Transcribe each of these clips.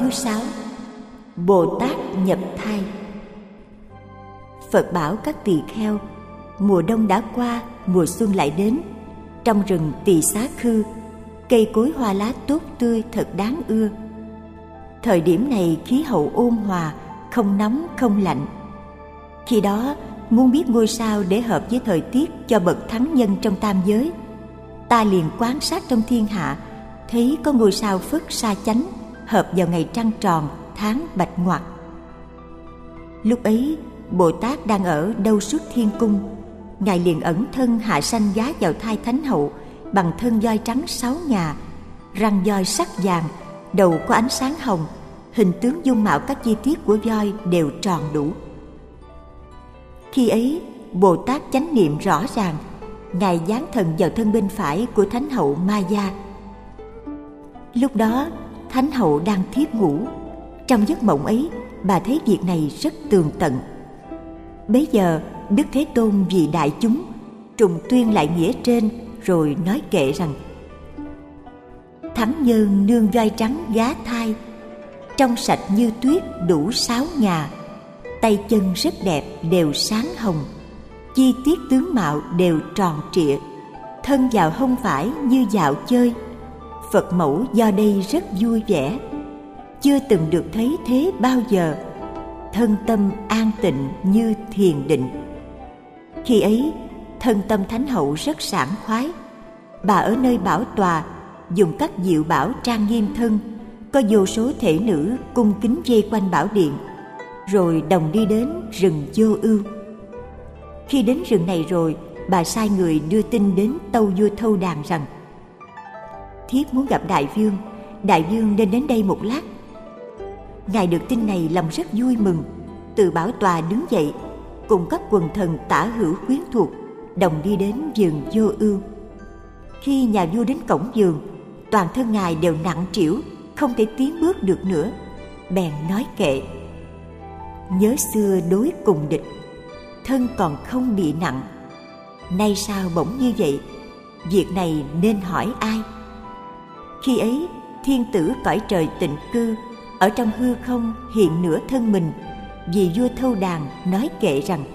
thứ 6. Bồ Tát nhập thai. Phật bảo các tỳ kheo, mùa đông đã qua, mùa xuân lại đến. Trong rừng Tỳ Xá Khư, cây cối hoa lá tốt tươi thật đáng ưa. Thời điểm này khí hậu ôn hòa, không nóng không lạnh. Khi đó muốn biết ngôi sao để hợp với thời tiết cho bậc thắng nhân trong tam giới, ta liền quan sát trong thiên hạ, thấy có ngôi sao Phất Sa Chánh hợp vào ngày trăng tròn, tháng Bạch Ngoặc. Lúc ấy Bồ Tát đang ở Đâu Xuất Thiên Cung. Ngài liền ẩn thân hạ sanh giá vào thai Thánh Hậu bằng thân voi trắng 6 ngà, răng voi sắc vàng, đầu có ánh sáng hồng, hình tướng dung mạo các chi tiết của voi đều tròn đủ. Khi ấy Bồ Tát chánh niệm rõ ràng, Ngài giáng thần vào thân bên phải của Thánh Hậu Maya. Lúc đó Thánh Hậu đang thiếp ngủ. Trong giấc mộng ấy, bà thấy việc này rất tường tận. Bấy giờ Đức Thế Tôn vì đại chúng trùng tuyên lại nghĩa trên, rồi nói kệ rằng: Thắng nhân nương voi trắng gá thai, trong sạch như tuyết đủ 6 ngà, tay chân rất đẹp đều sáng hồng, chi tiết tướng mạo đều tròn trịa, thân vào hông vải như dạo chơi. Phật mẫu do đây rất vui vẻ, chưa từng được thấy thế bao giờ, thân tâm an tịnh như thiền định. Khi ấy thân tâm Thánh Hậu rất sảng khoái. Bà ở nơi bảo tòa, dùng các diệu bảo trang nghiêm thân, có vô số thể nữ cung kính vây quanh bảo điện, rồi đồng đi đến rừng Vô Ưu. Khi đến rừng này rồi, bà sai người đưa tin đến tâu vua Thâu Đàn rằng: Thiếp muốn gặp đại vương, đại vương nên đến đây một lát. Ngài được tin này lòng rất vui mừng, từ bảo tòa đứng dậy, cùng các quần thần tả hữu quyến thuộc đồng đi đến vườn Vô Ưu. Khi nhà vua đến cổng vườn, toàn thân ngài đều nặng trĩu, không thể tiến bước được nữa, bèn nói kệ: Nhớ xưa đối cùng địch, thân còn không bị nặng, nay sao bỗng như vậy, việc này nên hỏi ai? Khi ấy thiên tử cõi trời Tịnh Cư ở trong hư không hiện nửa thân mình, vì vua Thâu Đàn nói kệ rằng: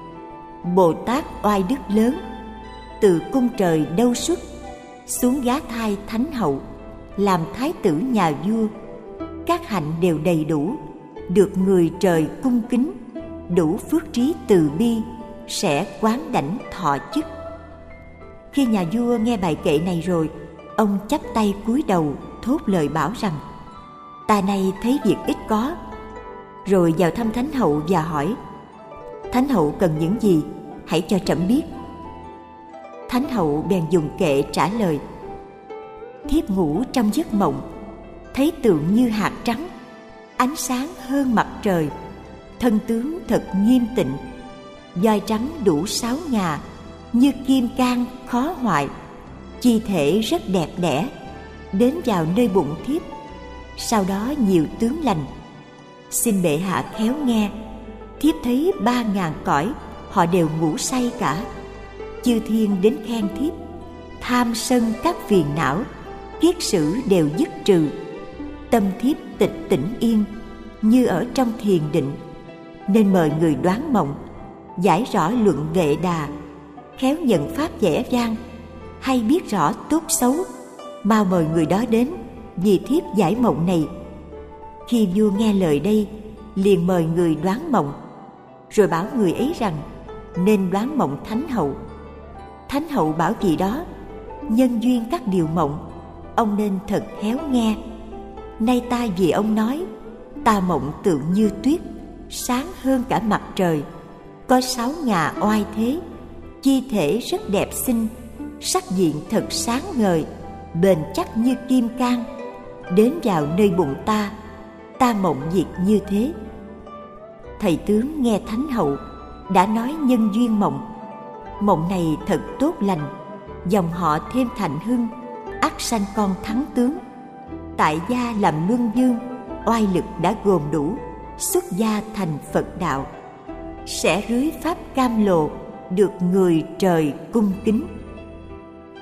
Bồ Tát oai đức lớn, từ cung trời Đâu Xuất xuống gá thai Thánh Hậu, làm thái tử nhà vua, các hạnh đều đầy đủ, được người trời cung kính, đủ phước trí từ bi, sẽ quán đảnh thọ chức. Khi nhà vua nghe bài kệ này rồi, ông chắp tay cúi đầu thốt lời bảo rằng: Ta nay thấy việc ít có. Rồi vào thăm Thánh Hậu và hỏi: Thánh Hậu cần những gì, hãy cho trẫm biết. Thánh Hậu bèn dùng kệ trả lời: Thiếp ngủ trong giấc mộng, thấy tượng như hạt trắng, ánh sáng hơn mặt trời, thân tướng thật nghiêm tịnh, voi trắng đủ 6 ngà, như kim cang khó hoại, chi thể rất đẹp đẽ, đến vào nơi bụng thiếp. Sau đó nhiều tướng lành. Xin bệ hạ khéo nghe, thiếp thấy 3.000 cõi, họ đều ngủ say cả. Chư thiên đến khen thiếp, tham sân các phiền não, kiết sử đều dứt trừ. Tâm thiếp tịch tỉnh yên, như ở trong thiền định. Nên mời người đoán mộng, giải rõ luận Vệ Đà, khéo nhận pháp vẻ vang, hay biết rõ tốt xấu, mau mời người đó đến, vì thiếp giải mộng này. Khi vua nghe lời đây, liền mời người đoán mộng, rồi bảo người ấy rằng nên đoán mộng Thánh Hậu. Thánh Hậu bảo vị đó: Nhân duyên các điều mộng, ông nên thật khéo nghe. Nay ta vì ông nói, ta mộng tượng như tuyết, sáng hơn cả mặt trời, có 6 ngà oai thế, chi thể rất đẹp xinh, sắc diện thật sáng ngời, bền chắc như kim cang, đến vào nơi bụng ta, ta mộng việc như thế. Thầy tướng nghe Thánh Hậu đã nói nhân duyên mộng, mộng này thật tốt lành, dòng họ thêm thạnh hưng, ắt sanh con thắng tướng. Tại gia làm luân dương, oai lực đã gồm đủ, xuất gia thành Phật đạo, sẽ rưới pháp cam lồ, được người trời cung kính.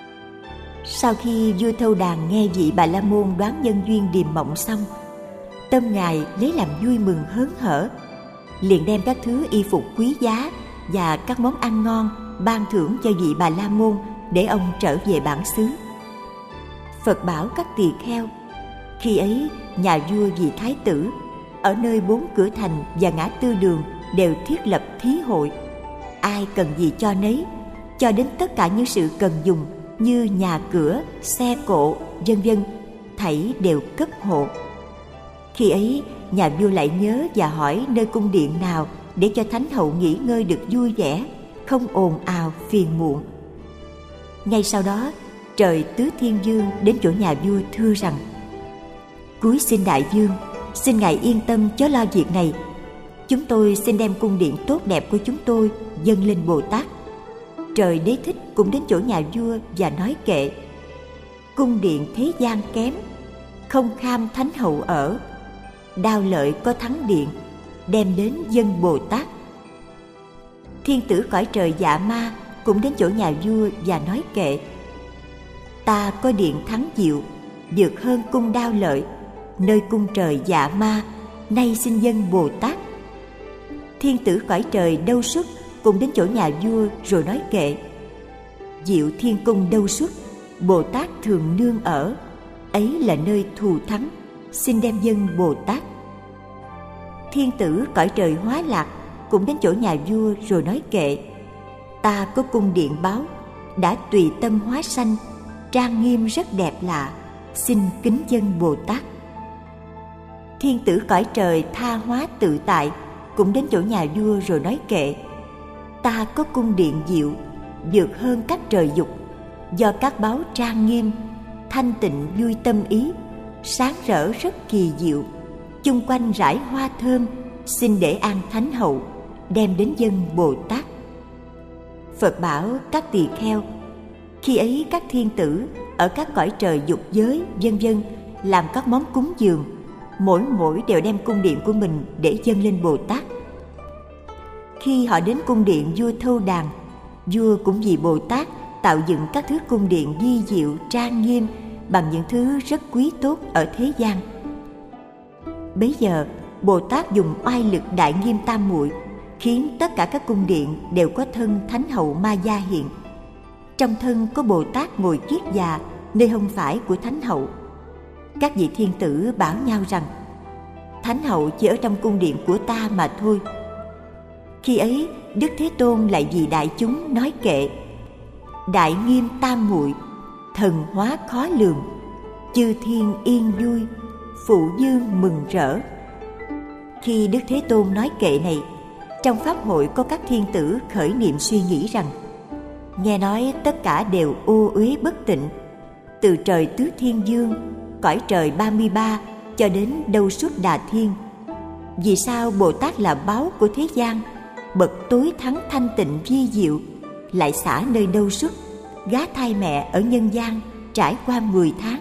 Sau khi vua Thâu Đàn nghe vị Bà La Môn đoán nhân duyên điềm mộng xong, tâm Ngài lấy làm vui mừng hớn hở, liền đem các thứ y phục quý giá và các món ăn ngon ban thưởng cho vị Bà La Môn để ông trở về bản xứ. Phật bảo các tỳ kheo, khi ấy nhà vua vì thái tử ở nơi 4 cửa thành và ngã tư đường đều thiết lập thí hội, ai cần gì cho nấy, cho đến tất cả những sự cần dùng như nhà cửa, xe cộ, vân vân, thảy đều cấp hộ. Khi ấy nhà vua lại nhớ và hỏi nơi cung điện nào để cho thánh hậu nghỉ ngơi được vui vẻ, không ồn ào phiền muộn. Ngay sau đó trời Tứ Thiên Vương đến chỗ nhà vua thưa rằng: Cúi xin đại vương, xin ngài yên tâm chớ lo việc này. Chúng tôi xin đem cung điện tốt đẹp của chúng tôi dâng lên Bồ Tát. Trời Đế Thích cũng đến chỗ nhà vua và nói kệ: Cung điện thế gian kém, không kham thánh hậu ở. Đao lợi có thắng điện, đem đến dâng Bồ Tát. Thiên tử cõi trời Dạ Ma cũng đến chỗ nhà vua và nói kệ: Ta có điện thắng diệu, vượt hơn cung Đao lợi, nơi cung trời Dạ Ma, nay xin dâng Bồ Tát. Thiên tử cõi trời Đâu Xuất cùng đến chỗ nhà vua rồi nói kệ: Diệu thiên cung Đâu Xuất, Bồ Tát thường nương ở, ấy là nơi thù thắng, xin đem dâng Bồ Tát. Thiên tử cõi trời Hóa Lạc cũng đến chỗ nhà vua rồi nói kệ: Ta có cung điện báo, đã tùy tâm hóa sanh, trang nghiêm rất đẹp lạ, xin kính dâng Bồ Tát. Thiên tử cõi trời Tha Hóa Tự Tại cũng đến chỗ nhà vua rồi nói kệ: Ta có cung điện diệu, vượt hơn các trời dục, do các báu trang nghiêm, thanh tịnh vui tâm ý, sáng rỡ rất kỳ diệu, chung quanh rải hoa thơm, xin để an thánh hậu, đem đến dâng Bồ Tát. Phật bảo các tỳ kheo, khi ấy các thiên tử ở các cõi trời dục giới vân vân làm các món cúng dường, mỗi đều đem cung điện của mình để dâng lên Bồ Tát. Khi họ đến cung điện vua Thâu Đàn, vua cũng vì Bồ Tát tạo dựng các thứ cung điện vi diệu trang nghiêm bằng những thứ rất quý tốt ở thế gian. Bấy giờ Bồ Tát dùng oai lực Đại Nghiêm Tam Muội khiến tất cả các cung điện đều có thân thánh hậu Ma Gia hiện. Trong thân có Bồ Tát ngồi kiết già nơi hông phải của thánh hậu. Các vị thiên tử bảo nhau rằng: Thánh hậu chỉ ở trong cung điện của ta mà thôi. Khi ấy Đức Thế Tôn lại vì đại chúng nói kệ: Đại Nghiêm Tam Muội, thần hóa khó lường, chư thiên yên vui, phụ dương mừng rỡ. Khi Đức Thế Tôn nói kệ này, trong pháp hội có các thiên tử khởi niệm suy nghĩ rằng: Nghe nói tất cả đều ô uế bất tịnh, từ trời Tứ Thiên Vương, cõi trời 33 cho đến Đâu Xuất Đà Thiên. Vì sao Bồ Tát là báu của thế gian, bậc tối thắng thanh tịnh vi diệu, lại xả nơi Đâu Xuất, gá thai mẹ ở nhân gian trải qua 10 tháng?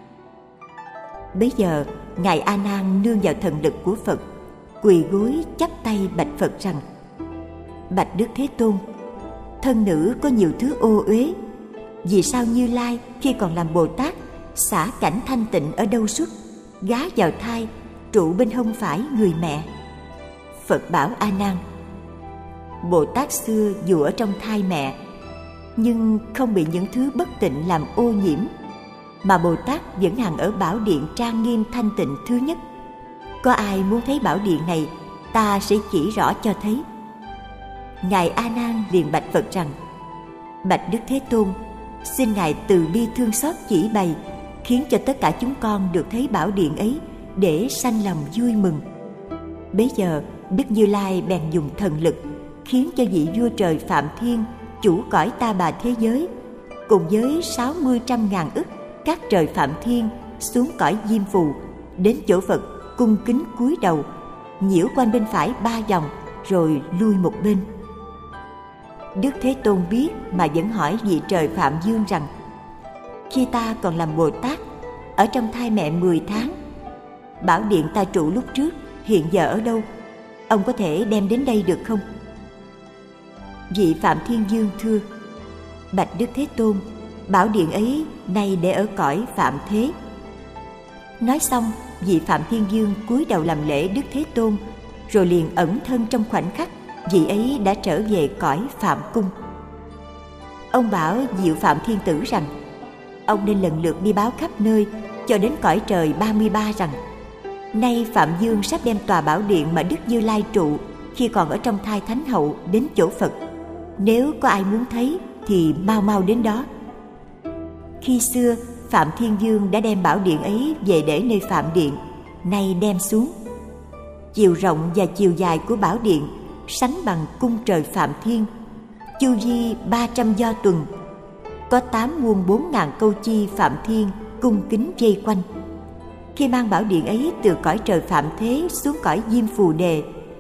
Bấy giờ ngài A Nan nương vào thần lực của Phật, quỳ gối chắp tay bạch Phật rằng: Bạch Đức Thế Tôn, thân nữ có nhiều thứ ô uế, vì sao Như Lai khi còn làm Bồ Tát xả cảnh thanh tịnh ở Đâu Xuất, gá vào thai trụ bên hông phải người mẹ? Phật bảo A Nan: Bồ Tát xưa dù ở trong thai mẹ, nhưng không bị những thứ bất tịnh làm ô nhiễm, mà Bồ Tát vẫn hằng ở bảo điện trang nghiêm thanh tịnh thứ nhất. Có ai muốn thấy bảo điện này, ta sẽ chỉ rõ cho thấy. Ngài A Nan liền bạch Phật rằng: Bạch Đức Thế Tôn, xin ngài từ bi thương xót chỉ bày, khiến cho tất cả chúng con được thấy bảo điện ấy, để sanh lòng vui mừng. Bấy giờ Đức Như Lai bèn dùng thần lực, khiến cho vị vua trời Phạm Thiên, chủ cõi Ta Bà thế giới, cùng với 60-100.000 ức các trời Phạm Thiên xuống cõi Diêm Phù, đến chỗ Phật cung kính cúi đầu, nhiễu quanh bên phải 3 vòng, rồi lui một bên. Đức Thế Tôn biết mà vẫn hỏi vị trời Phạm Dương rằng: Khi ta còn làm Bồ Tát, ở trong thai mẹ 10 tháng, bảo điện ta trụ lúc trước hiện giờ ở đâu? Ông có thể đem đến đây được không? Vị Phạm Thiên Dương thưa: Bạch Đức Thế Tôn, bảo điện ấy nay để ở cõi Phạm Thế. Nói xong, vị Phạm Thiên Dương cúi đầu làm lễ Đức Thế Tôn, rồi liền ẩn thân trong khoảnh khắc vị ấy đã trở về cõi Phạm Cung. Ông bảo Diệu Phạm Thiên Tử rằng ông nên lần lượt đi báo khắp nơi cho đến cõi trời 33 rằng: nay Phạm Dương sắp đem tòa bảo điện mà Đức Như Lai trụ khi còn ở trong thai Thánh Hậu đến chỗ Phật. Nếu có ai muốn thấy thì mau mau đến đó. Khi xưa Phạm Thiên Dương đã đem bảo điện ấy về để nơi Phạm Điện, nay đem xuống. Chiều rộng và chiều dài của bảo điện sánh bằng cung trời Phạm Thiên, chu vi 300 do tuần, có 8 muôn 4.000 câu chi Phạm Thiên cung kính vây quanh. Khi mang bảo điện ấy từ cõi trời Phạm Thế xuống cõi Diêm Phù Đề,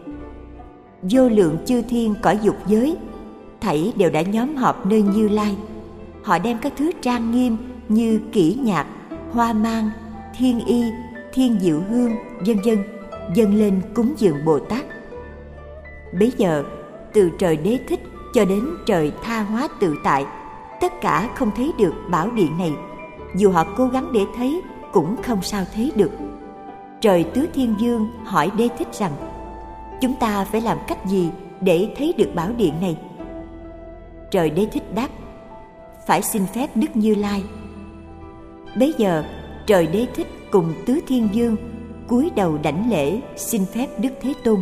vô lượng chư thiên cõi dục giới thảy đều đã nhóm họp nơi Như Lai. Họ đem các thứ trang nghiêm như kỹ nhạc, hoa mang, thiên y, thiên diệu hương, vân vân dâng lên cúng dường Bồ Tát. Bấy giờ từ trời Đế Thích cho đến trời Tha Hóa Tự Tại, tất cả không thấy được bảo điện này. Dù họ cố gắng để thấy cũng không sao thấy được. Trời Tứ Thiên Dương hỏi Đế Thích rằng: chúng ta phải làm cách gì để thấy được bảo điện này? Trời Đế Thích đáp: phải xin phép Đức Như Lai. Bấy giờ trời Đế Thích cùng Tứ Thiên Dương cúi đầu đảnh lễ xin phép Đức Thế Tôn.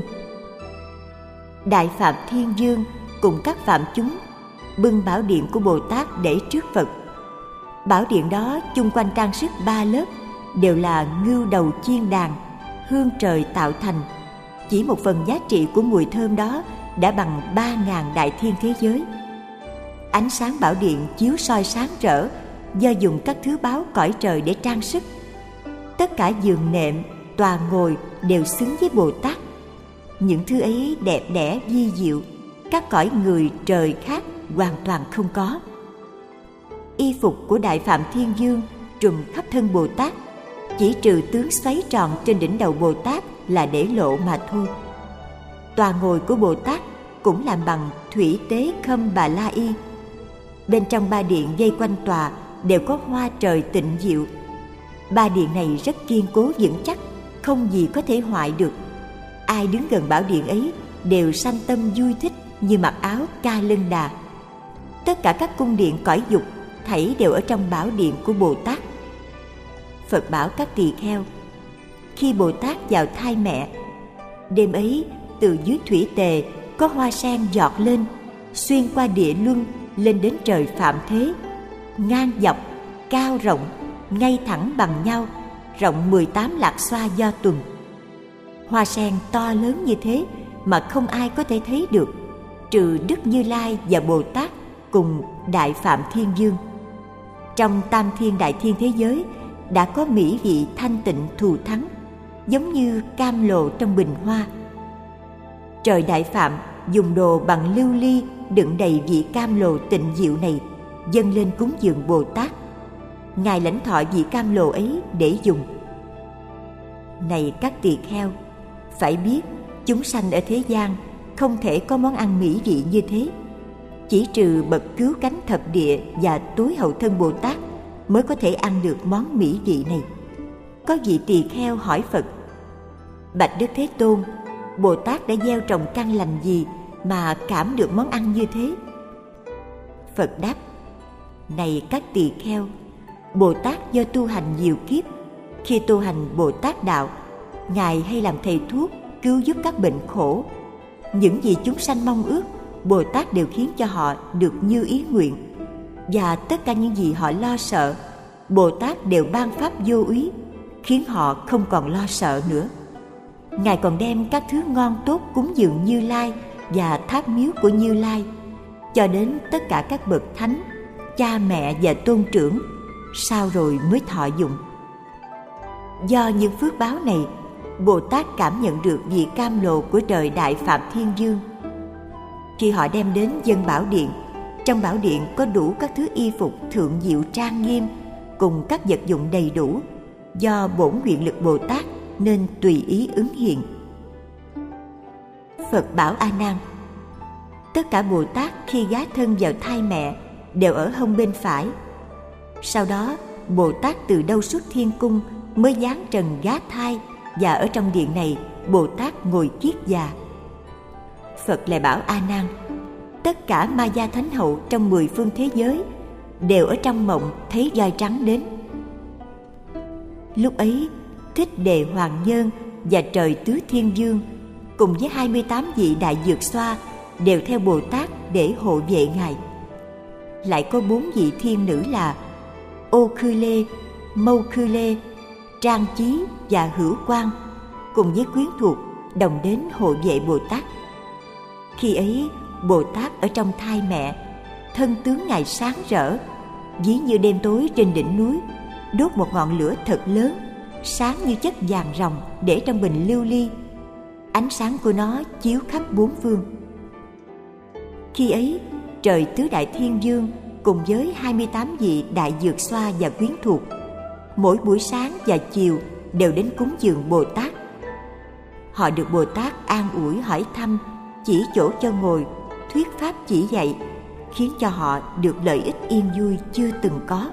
Đại Phạm Thiên Dương cùng các phạm chúng bưng bảo điện của Bồ Tát để trước Phật. Bảo điện đó chung quanh trang sức 3 lớp, đều là ngưu đầu chiên đàn, hương trời tạo thành. Chỉ một phần giá trị của mùi thơm đó đã bằng 3.000 đại thiên thế giới. Ánh sáng bảo điện chiếu soi sáng rỡ do dùng các thứ báu cõi trời để trang sức. Tất cả giường nệm, tòa ngồi đều xứng với Bồ Tát. Những thứ ấy đẹp đẽ vi diệu, các cõi người trời khác hoàn toàn không có. Y phục của Đại Phạm Thiên Dương trùm khắp thân Bồ Tát, chỉ trừ tướng xoáy tròn trên đỉnh đầu Bồ Tát là để lộ mà thôi. Tòa ngồi của Bồ Tát cũng làm bằng thủy tế khâm bà la y. Bên trong ba điện vây quanh tòa đều có hoa trời tịnh diệu. Ba điện này rất kiên cố vững chắc, không gì có thể hoại được. Ai đứng gần bảo điện ấy đều sanh tâm vui thích như mặc áo ca lân đà. Tất cả các cung điện cõi dục thảy đều ở trong bảo điện của Bồ Tát. Phật bảo các tỳ kheo: khi Bồ Tát vào thai mẹ, đêm ấy từ dưới thủy tề có hoa sen giọt lên, xuyên qua địa luân lên đến trời Phạm Thế, ngang dọc, cao rộng, ngay thẳng bằng nhau, rộng 18 lạc xoa do tuần. Hoa sen to lớn như thế mà không ai có thể thấy được, trừ Đức Như Lai và Bồ Tát cùng Đại Phạm Thiên Dương. Trong tam thiên đại thiên thế giới đã có mỹ vị thanh tịnh thù thắng, giống như cam lồ trong bình hoa. Trời Đại Phạm dùng đồ bằng lưu ly đựng đầy vị cam lồ tịnh diệu này dâng lên cúng dường Bồ Tát. Ngài lãnh thọ vị cam lồ ấy để dùng. Này các tỳ kheo, phải biết chúng sanh ở thế gian không thể có món ăn mỹ vị như thế. Chỉ trừ bậc cứu cánh thập địa và tối hậu thân Bồ Tát mới có thể ăn được món mỹ vị này. Có vị tỳ kheo hỏi Phật: bạch Đức Thế Tôn, Bồ Tát đã gieo trồng căn lành gì mà cảm được món ăn như thế? Phật đáp: này các tỳ kheo, Bồ Tát do tu hành nhiều kiếp, khi tu hành Bồ Tát đạo, Ngài hay làm thầy thuốc cứu giúp các bệnh khổ. Những gì chúng sanh mong ước, Bồ Tát đều khiến cho họ được như ý nguyện. Và tất cả những gì họ lo sợ, Bồ Tát đều ban pháp vô úy, khiến họ không còn lo sợ nữa. Ngài còn đem các thứ ngon tốt cúng dường Như Lai và tháp miếu của Như Lai, cho đến tất cả các bậc thánh, cha mẹ và tôn trưởng, sau rồi mới thọ dụng. Do những phước báo này, Bồ Tát cảm nhận được vị cam lồ của trời Đại Phạm Thiên Dương. Khi họ đem đến dâng bảo điện, trong bảo điện có đủ các thứ y phục thượng diệu trang nghiêm cùng các vật dụng đầy đủ, do bổn nguyện lực Bồ Tát nên tùy ý ứng hiện. Phật bảo A Nan: tất cả Bồ Tát khi gá thân vào thai mẹ đều ở hông bên phải. Sau đó Bồ Tát từ đâu xuất thiên cung mới dáng trần gá thai, và ở trong điện này Bồ Tát ngồi kiết già. Phật lại bảo A Nan, tất cả ma gia thánh hậu trong 10 phương thế giới đều ở trong mộng thấy voi trắng đến. Lúc ấy Thích Đề Hoàng Nhân và Trời Tứ Thiên Dương cùng với 28 vị đại dược xoa đều theo Bồ Tát để hộ vệ ngài. Lại có 4 vị thiên nữ là Ô Khư Lê, Mâu Khư Lê, Trang Chí và Hữu Quang cùng với quyến thuộc đồng đến hộ vệ Bồ Tát. Khi ấy Bồ Tát ở trong thai mẹ, thân tướng ngài sáng rỡ, ví như đêm tối trên đỉnh núi đốt một ngọn lửa thật lớn, sáng như chất vàng ròng để trong bình lưu ly. Ánh sáng của nó chiếu khắp 4 phương. Khi ấy Trời Tứ Đại Thiên Dương cùng với 28 vị đại dược xoa và quyến thuộc mỗi buổi sáng và chiều đều đến cúng dường Bồ Tát. Họ được Bồ Tát an ủi hỏi thăm, chỉ chỗ cho ngồi, thuyết pháp chỉ dạy, khiến cho họ được lợi ích yên vui chưa từng có.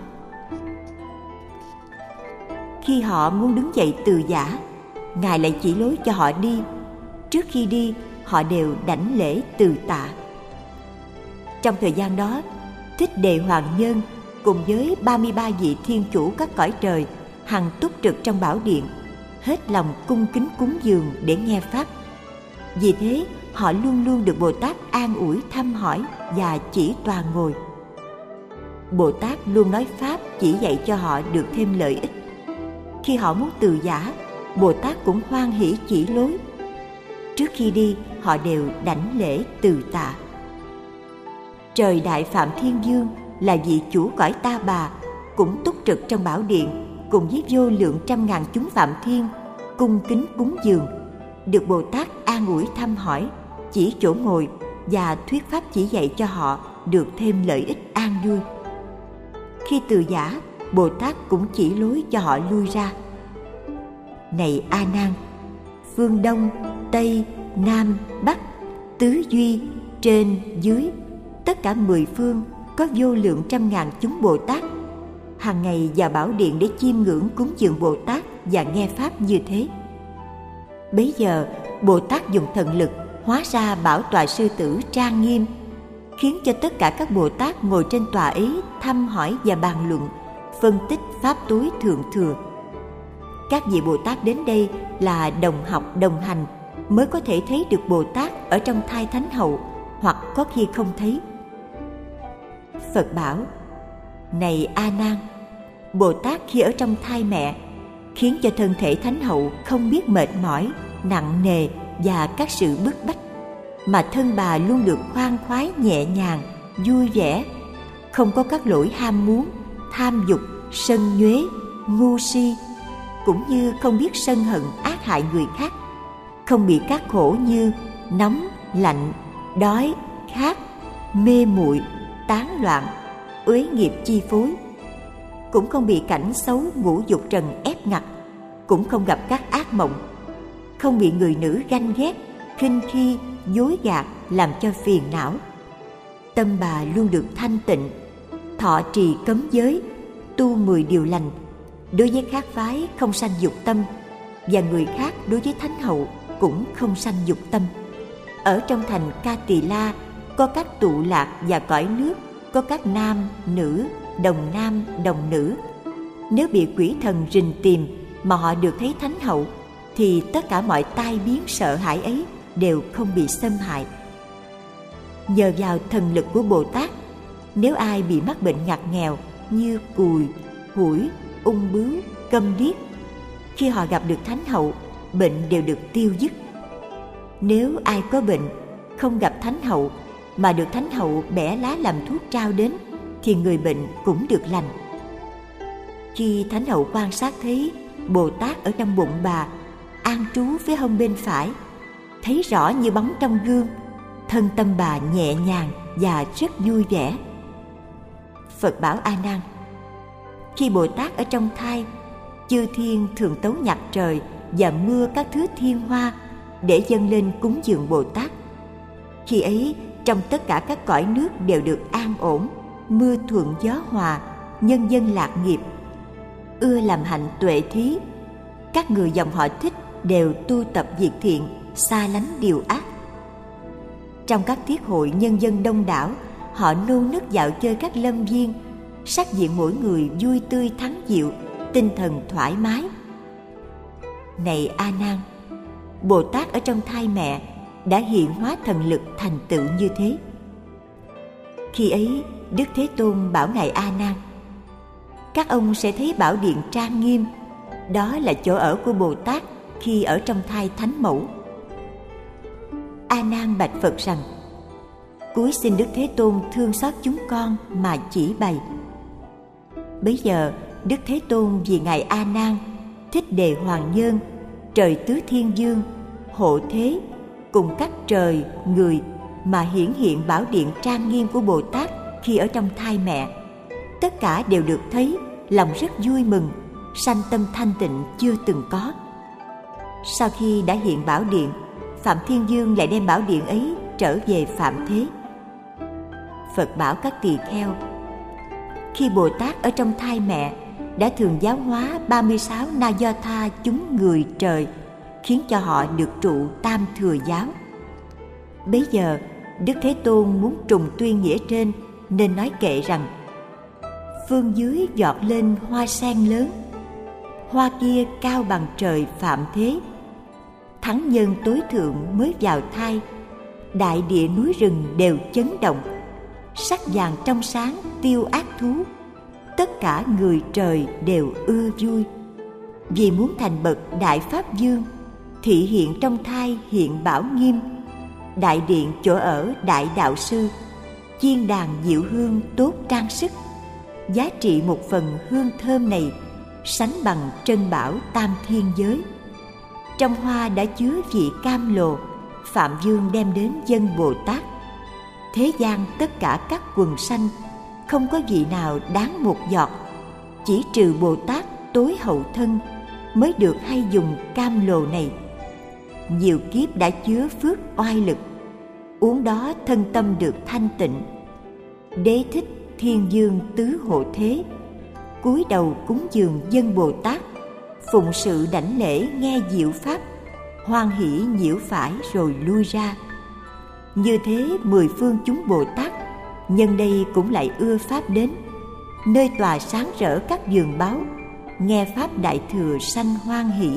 Khi họ muốn đứng dậy từ giã, ngài lại chỉ lối cho họ đi. Trước khi đi, họ đều đảnh lễ từ tạ. Trong thời gian đó, Thích Đề Hoàng Nhân cùng với 33 vị thiên chủ các cõi trời hằng túc trực trong bảo điện, hết lòng cung kính cúng dường để nghe pháp. Vì thế họ luôn luôn được Bồ Tát an ủi thăm hỏi và chỉ tòa ngồi. Bồ Tát luôn nói pháp chỉ dạy cho họ được thêm lợi ích. Khi họ muốn từ giã, Bồ Tát cũng hoan hỷ chỉ lối. Trước khi đi, họ đều đảnh lễ từ tạ. Trời Đại Phạm Thiên Dương là vị chủ cõi Ta Bà cũng túc trực trong bảo điện cùng với vô lượng trăm ngàn chúng phạm thiên cung kính cúng dường, được Bồ Tát an ủi thăm hỏi, chỉ chỗ ngồi và thuyết pháp chỉ dạy cho họ được thêm lợi ích an vui. Khi từ giã, Bồ Tát cũng chỉ lối cho họ lui ra. Này A Nan, phương Đông, Tây, Nam, Bắc, tứ duy, trên, dưới, tất cả 10 phương có vô lượng trăm ngàn chúng Bồ Tát hàng ngày vào bảo điện để chiêm ngưỡng cúng dường Bồ Tát và nghe pháp như thế. Bấy giờ Bồ Tát dùng thần lực hóa ra bảo tọa sư tử trang nghiêm, khiến cho tất cả các Bồ Tát ngồi trên tòa ấy thăm hỏi và bàn luận, phân tích pháp tối thượng thừa. Các vị Bồ Tát đến đây là đồng học đồng hành, mới có thể thấy được Bồ Tát ở trong thai thánh hậu, hoặc có khi không thấy. Phật bảo, này A Nan, Bồ Tát khi ở trong thai mẹ khiến cho thân thể thánh hậu không biết mệt mỏi, nặng nề và các sự bức bách, mà thân bà luôn được khoan khoái nhẹ nhàng, vui vẻ, không có các lỗi ham muốn, tham dục, sân nhuế, ngu si, cũng như không biết sân hận ác hại người khác, không bị các khổ như nóng, lạnh, đói, khát, mê muội, tán loạn, uế nghiệp chi phối, cũng không bị cảnh xấu ngũ dục trần ép ngặt, cũng không gặp các ác mộng, không bị người nữ ganh ghét, khinh khi, dối gạt làm cho phiền não. Tâm bà luôn được thanh tịnh, thọ trì cấm giới, tu 10 điều lành, đối với khác phái không sanh dục tâm, và người khác đối với thánh hậu cũng không sanh dục tâm. Ở trong thành Ca Tỳ La có các tụ lạc và cõi nước, có các nam, nữ, đồng nữ. Nếu bị quỷ thần rình tìm mà họ được thấy thánh hậu, thì tất cả mọi tai biến sợ hãi ấy đều không bị xâm hại. Nhờ vào thần lực của Bồ Tát, nếu ai bị mắc bệnh ngặt nghèo như cùi, hủi, ung bướu, câm điếc, khi họ gặp được thánh hậu, bệnh đều được tiêu dứt. Nếu ai có bệnh không gặp thánh hậu mà được thánh hậu bẻ lá làm thuốc trao đến, thì người bệnh cũng được lành. Khi thánh hậu quan sát thấy Bồ Tát ở trong bụng bà, an trú phía hông bên phải, thấy rõ như bóng trong gương, thân tâm bà nhẹ nhàng và rất vui vẻ. Phật bảo A Nan, khi Bồ Tát ở trong thai, chư thiên thường tấu nhạc trời và mưa các thứ thiên hoa để dâng lên cúng dường Bồ Tát. Khi ấy, trong tất cả các cõi nước đều được an ổn, mưa thuận gió hòa, nhân dân lạc nghiệp. ưa làm hạnh tuệ thí. Các người dòng họ Thích đều tu tập việc thiện, xa lánh điều ác. Trong các tiết hội nhân dân đông đảo, họ nô nức dạo chơi các lâm viên, sắc diện mỗi người vui tươi thắng diệu, tinh thần thoải mái. Này A Nan, Bồ Tát ở trong thai mẹ đã hiện hóa thần lực thành tựu như thế. Khi ấy, Đức Thế Tôn bảo ngài A Nan: các ông sẽ thấy bảo điện trang nghiêm, đó là chỗ ở của Bồ Tát khi ở trong thai thánh mẫu. A Nan bạch Phật rằng: cúi xin Đức Thế Tôn thương xót chúng con mà chỉ bày. Bấy giờ Đức Thế Tôn vì ngài A Nan, Thích Đề Hoàng Nhân, trời tứ thiên dương, hộ thế cùng các trời, người mà hiển hiện bảo điện trang nghiêm của Bồ Tát khi ở trong thai mẹ. Tất cả đều được thấy, lòng rất vui mừng, sanh tâm thanh tịnh chưa từng có. Sau khi đã hiện bảo điện, Phạm Thiên Dương lại đem bảo điện ấy trở về Phạm Thế. Phật bảo các tỳ kheo: khi Bồ Tát ở trong thai mẹ đã thường giáo hóa 36 Na Do Tha chúng người trời, khiến cho họ được trụ tam thừa giáo. Bấy giờ Đức Thế Tôn muốn trùng tuyên nghĩa trên, nên nói kệ rằng: phương dưới giọt lên hoa sen lớn, hoa kia cao bằng trời Phạm Thế. Thắng nhân tối thượng mới vào thai, đại địa núi rừng đều chấn động. Sắc vàng trong sáng tiêu ác thú, tất cả người trời đều ưa vui. Vì muốn thành bậc đại pháp vương, thị hiện trong thai hiện bảo nghiêm. Đại điện chỗ ở đại đạo sư, chiên đàn diệu hương tốt trang sức. Giá trị một phần hương thơm này, sánh bằng trân bảo tam thiên giới. Trong hoa đã chứa vị cam lồ, Phạm Vương đem đến dân Bồ Tát. Thế gian tất cả các quần sanh, không có vị nào đáng một giọt, chỉ trừ Bồ Tát tối hậu thân mới được hay dùng cam lồ này. Nhiều kiếp đã chứa phước oai lực, uống đó thân tâm được thanh tịnh. Đế thích thiên dương tứ hộ thế, cúi đầu cúng dường dân Bồ Tát, phụng sự đảnh lễ nghe diệu pháp, hoan hỷ nhiễu phải rồi lui ra. Như thế 10 phương chúng Bồ Tát nhân đây cũng lại ưa pháp đến, nơi tòa sáng rỡ các vườn báu, nghe pháp đại thừa sanh hoan hỷ.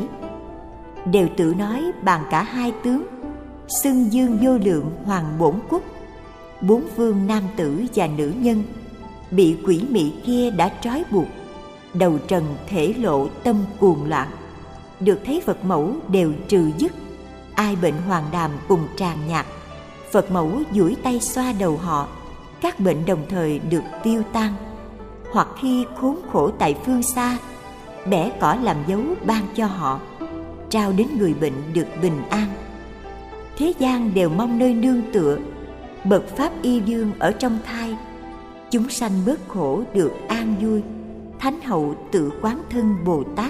Đều tự nói bàn cả hai tướng, xưng dương vô lượng hoàng bổn quốc. 4 phương nam tử và nữ nhân bị quỷ mị kia đã trói buộc, đầu trần thể lộ tâm cuồng loạn. Được thấy Phật mẫu đều trừ dứt, ai bệnh hoàng đàm cùng tràn nhạt. Phật mẫu duỗi tay xoa đầu họ, các bệnh đồng thời được tiêu tan. Hoặc khi khốn khổ tại phương xa, bẻ cỏ làm dấu ban cho họ, trao đến người bệnh được bình an. Thế gian đều mong nơi nương tựa, bậc pháp y vương ở trong thai. Chúng sanh bớt khổ được an vui, thánh hậu tự quán thân Bồ Tát.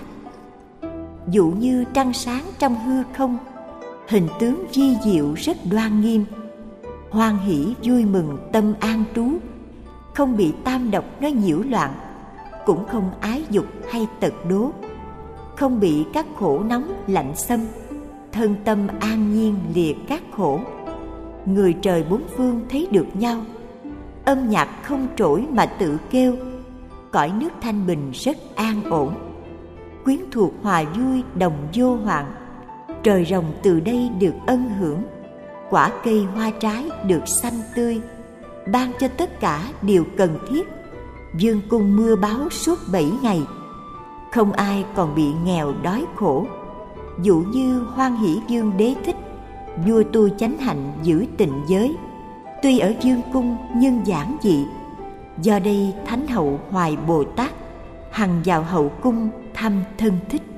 Dụ như trăng sáng trong hư không, hình tướng vi diệu rất đoan nghiêm. Hoan hỷ vui mừng tâm an trú, không bị tam độc nó nhiễu loạn, cũng không ái dục hay tật đố, không bị các khổ nóng lạnh xâm, thân tâm an nhiên lìa các khổ. Người trời 4 phương thấy được nhau, âm nhạc không trỗi mà tự kêu, cõi nước thanh bình rất an ổn. Quyến thuộc hòa vui đồng vô hoạn, trời rồng từ đây được ân hưởng. Quả cây hoa trái được xanh tươi, ban cho tất cả điều cần thiết. Dương cung mưa báo suốt 7 ngày, không ai còn bị nghèo đói khổ. Dụ như Hoan Hỷ Vương Đế Thích, vua tu chánh hạnh giữ tịnh giới, tuy ở dương cung nhưng giản dị. Do đây Thánh hậu Hoài Bồ Tát hằng vào hậu cung thăm thân thích.